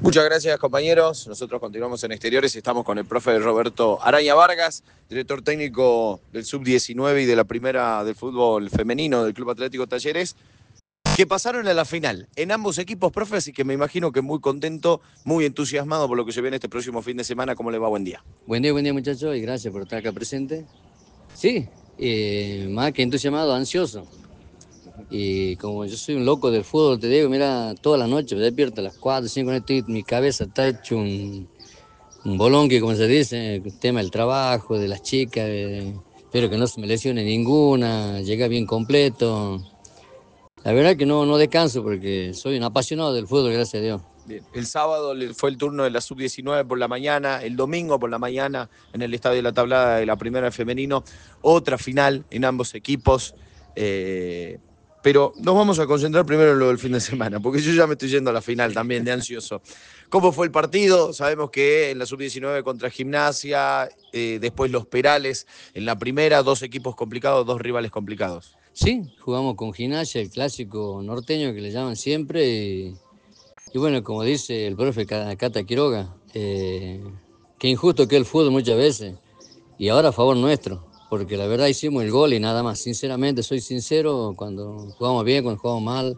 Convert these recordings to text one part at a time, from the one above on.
Muchas gracias, compañeros. Nosotros continuamos en exteriores y estamos con el profe Roberto Araña Vargas, director técnico del Sub-19 y de la primera del fútbol femenino del Club Atlético Talleres, que pasaron a la final en ambos equipos, profe, así que me imagino que muy contento, muy entusiasmado por lo que se viene este próximo fin de semana. ¿Cómo le va? Buen día. Buen día muchachos, y gracias por estar acá presente. Sí, más que entusiasmado, ansioso. Y como yo soy un loco del fútbol, te digo, mira, toda la noche me despierto a las 4, 5, mi cabeza está hecho un bolonque, como se dice, el tema del trabajo, de las chicas, espero que no se me lesione ninguna, llega bien completo. La verdad que no descanso porque soy un apasionado del fútbol, gracias a Dios. Bien. El sábado fue el turno de la Sub-19 por la mañana, el domingo por la mañana en el Estadio de la Tablada de la Primera Femenino, otra final en ambos equipos. Pero nos vamos a concentrar primero en lo del fin de semana, porque yo ya me estoy yendo a la final también, de ansioso. ¿Cómo fue el partido? Sabemos que en la Sub-19 contra Gimnasia, después los Perales, en la primera, dos equipos complicados, dos rivales complicados. Sí, jugamos con Gimnasia, el clásico norteño que le llaman siempre. Y bueno, como dice el profe Cata Quiroga, qué injusto que es el fútbol muchas veces, y ahora a favor nuestro, porque la verdad hicimos el gol y nada más. Sinceramente, soy sincero, cuando jugamos bien, cuando jugamos mal,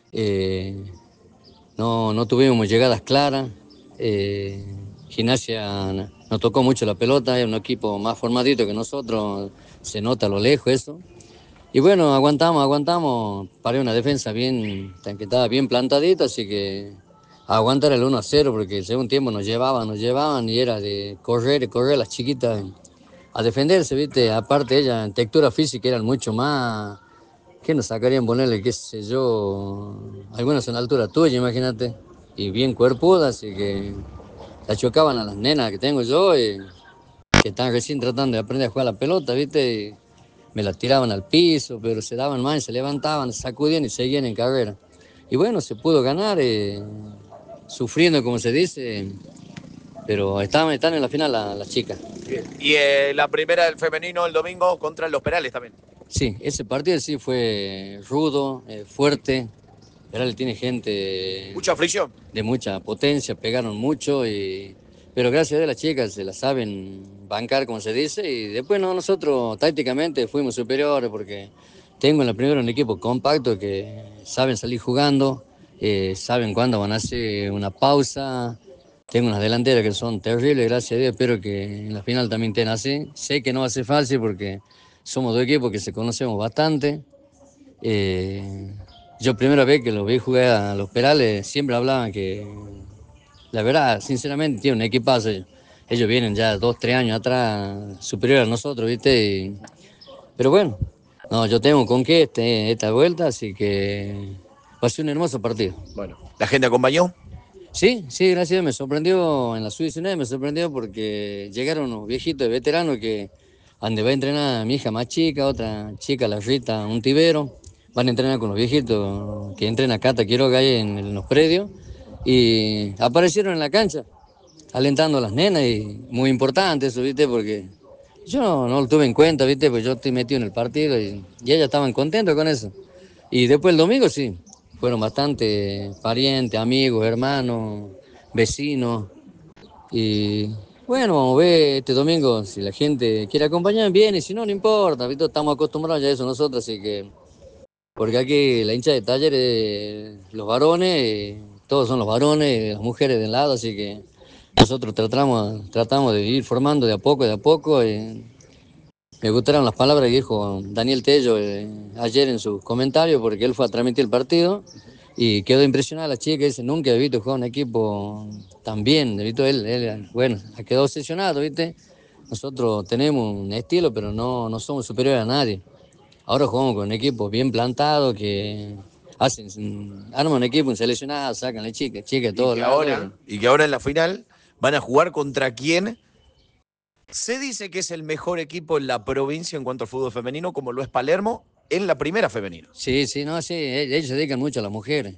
no tuvimos llegadas claras. Gimnasia nos tocó mucho la pelota, es un equipo más formadito que nosotros, se nota a lo lejos eso. Y bueno, aguantamos, paré una defensa bien, que estaba bien plantadita, así que a aguantar el 1-0, porque el segundo tiempo nos llevaban y era de correr las chiquitas a defenderse, ¿viste? Aparte ellas en textura física eran mucho más, que nos sacarían ponerle, qué sé yo, algunas en altura tuya, imagínate, y bien cuerpudas, así que la chocaban a las nenas que tengo yo, que están recién tratando de aprender a jugar la pelota, ¿viste? Me la tiraban al piso, pero se daban mal, se levantaban, se sacudían y seguían en carrera. Y bueno, se pudo ganar, sufriendo como se dice, pero están en la final las chicas. Bien. Y la primera del femenino el domingo contra los Perales también. Sí, ese partido sí fue rudo, fuerte. Perales tiene gente Mucha fricción. de mucha potencia, pegaron mucho, pero gracias a Dios las chicas se la saben bancar, como se dice, y después no, nosotros tácticamente fuimos superiores porque tengo en la primera un equipo compacto que saben salir jugando, saben cuándo van a hacer una pausa. Tengo unas delanteras que son terribles, gracias a Dios, espero que en la final también estén así. Sé que no va a ser fácil porque somos dos equipos que se conocemos bastante. Eh, yo primera vez que los vi jugar a los Perales, siempre hablaban que, la verdad, sinceramente, tienen un equipazo. Ellos vienen ya 2, 3 años atrás, superior a nosotros, ¿viste? Pero bueno, no, yo tengo con qué esta vuelta, así que va a ser un hermoso partido. Bueno, ¿la gente acompañó? Sí, gracias a Dios, me sorprendió en la Sub-19, me sorprendió porque llegaron unos viejitos de veteranos que donde va a entrenar mi hija más chica, otra chica, la Rita, un tibero, van a entrenar con los viejitos que entrena Cata Quiroga ahí en los predios, y aparecieron en la cancha, alentando a las nenas, y muy importante eso, ¿viste? Porque yo no lo tuve en cuenta, ¿viste? Pues yo estoy metido en el partido y ellas estaban contentas con eso. Y después el domingo sí, fueron bastante parientes, amigos, hermanos, vecinos. Y bueno, vamos a ver este domingo si la gente quiere acompañar bien y si no, no importa, ¿viste? Estamos acostumbrados ya a eso nosotros, así que... Porque aquí la hincha de Talleres, los varones, todos son los varones, las mujeres de lado, así que nosotros tratamos de ir formando de a poco, de a poco. Me gustaron las palabras que dijo Daniel Tello ayer en sus comentarios, porque él fue a transmitir el partido y quedó impresionada la chica. Dice, nunca he visto jugar un equipo tan bien. Bueno, quedó obsesionado, ¿viste? Nosotros tenemos un estilo, pero no somos superiores a nadie. Ahora jugamos con un equipo bien plantado que arman un equipo, un seleccionado, sacan a chicas de Y todos que lados. ahora, y que ahora en la final van a jugar contra quién. Se dice que es el mejor equipo en la provincia en cuanto al fútbol femenino, como lo es Palermo, en la primera femenina. Sí, no, sí, ellos se dedican mucho a las mujeres.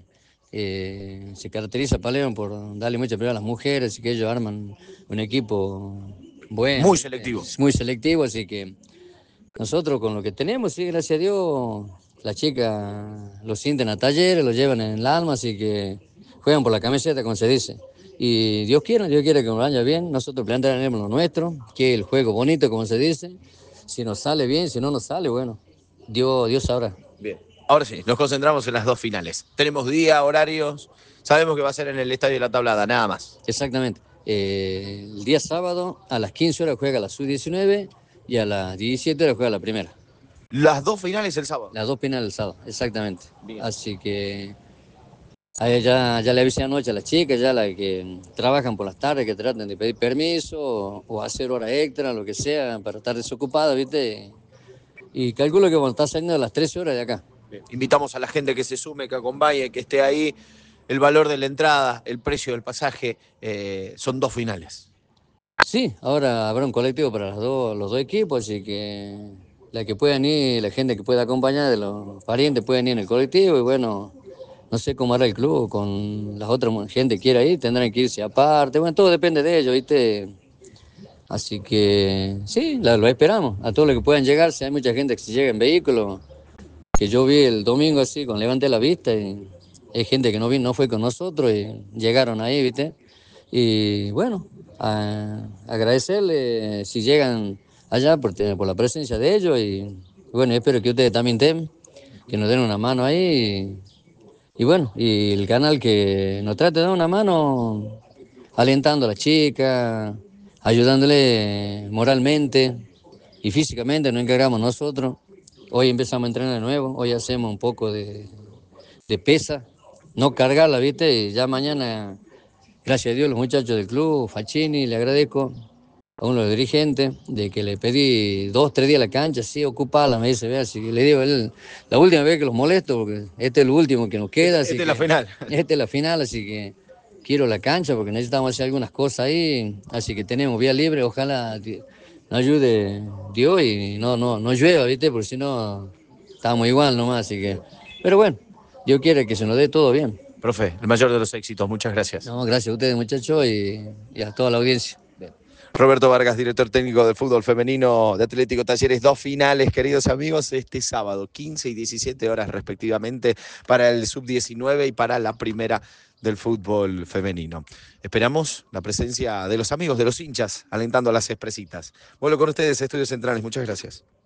Se caracteriza Palermo por darle mucha prioridad a las mujeres, así que ellos arman un equipo bueno, Muy selectivo. es muy selectivo, así que nosotros con lo que tenemos, sí, gracias a Dios, las chicas lo sienten a Talleres, lo llevan en el alma, así que juegan por la camiseta, como se dice. Y Dios quiere que nos vaya bien. Nosotros plantearemos lo nuestro, que es el juego bonito, como se dice. Si nos sale bien, si no nos sale, bueno, Dios sabrá. Bien. Ahora sí, nos concentramos en las dos finales. Tenemos día, horarios, sabemos que va a ser en el Estadio de la Tablada, nada más. Exactamente. El día sábado a las 15 horas juega la sub-19 y a las 17 horas juega la primera. Las dos finales el sábado. Las dos finales el sábado, exactamente. Bien. Así que ya le avisé anoche a las chicas, ya las que trabajan por las tardes, que traten de pedir permiso o hacer hora extra, lo que sea, para estar desocupadas, ¿viste? Y calculo que bueno, está saliendo a las 13 horas de acá. Bien. Invitamos a la gente que se sume, que acompañe, que esté ahí. El valor de la entrada, el precio del pasaje, son dos finales. Sí, ahora habrá un colectivo para los dos equipos, así que la que puedan ir, la gente que pueda acompañar de los parientes pueden ir en el colectivo y bueno, no sé cómo hará el club con las otras gente que quiera ir, tendrán que irse aparte, bueno, todo depende de ellos, ¿viste? Así que sí, lo esperamos, a todos los que puedan llegar, si hay mucha gente que se llega en vehículo, que yo vi el domingo así, con levanté la vista y hay gente que no vino, no fue con nosotros y llegaron ahí, ¿viste? Y bueno, agradecerle si llegan allá por la presencia de ellos y bueno, espero que ustedes también estén, que nos den una mano ahí y bueno, y el canal que nos trate de dar una mano alentando a la chica, ayudándole moralmente y físicamente, nos encargamos nosotros. Hoy empezamos a entrenar de nuevo, hoy hacemos un poco de pesa, no cargarla, ¿viste? Y ya mañana, gracias a Dios, los muchachos del club, Facchini, le agradezco a uno de los dirigentes, de que le pedí 2, 3 días la cancha, sí, ocuparla, me dice, vea, así que le digo, la última vez que los molesto, porque este es el último que nos queda, así Esta es que la final. esta es la final, así que quiero la cancha, porque necesitamos hacer algunas cosas ahí, así que tenemos vía libre, ojalá nos ayude Dios y no llueva, ¿viste? Porque si no, estamos igual nomás, así que, pero bueno, Dios quiere que se nos dé todo bien. Profe, el mayor de los éxitos, muchas gracias. No, gracias a ustedes, muchachos, y a toda la audiencia. Roberto Vargas, director técnico de fútbol femenino de Atlético Talleres, dos finales, queridos amigos, este sábado, 15 y 17 horas respectivamente, para el sub-19 y para la primera del fútbol femenino. Esperamos la presencia de los amigos, de los hinchas, alentando a las expresitas. Vuelvo con ustedes a Estudios Centrales, muchas gracias.